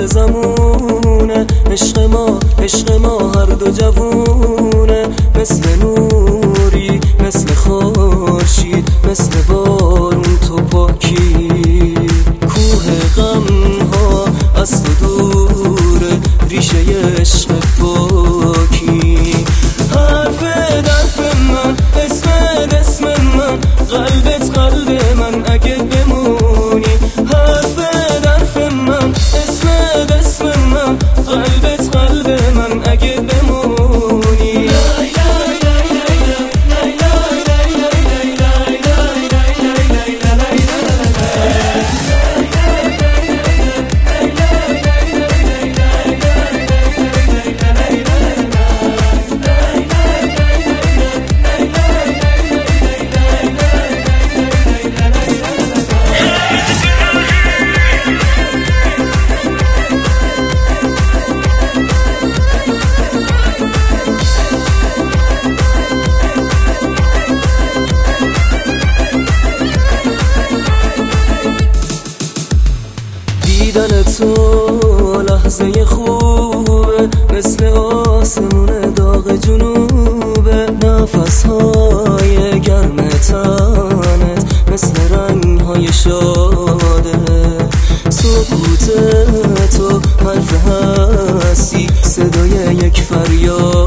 زمونه. عشق ما هر دو جوونه، مثل نوری مثل خورشید، مثل بارون تو پاکی. کوه غم ها از تو دوره، ریشه عشق پاکی. حرف من، اسم من، قلبت قلب من اگه بمونی. حرف من، اسم من، قلبت قلب من اگه بمونی. دیدن تو لحظه خوبه، مثل آسمون داغ جنوبه. نفسهای گرم تنت مثل رنگهای شاده. سکوت تو حرف هستی، صدای یک فریاد.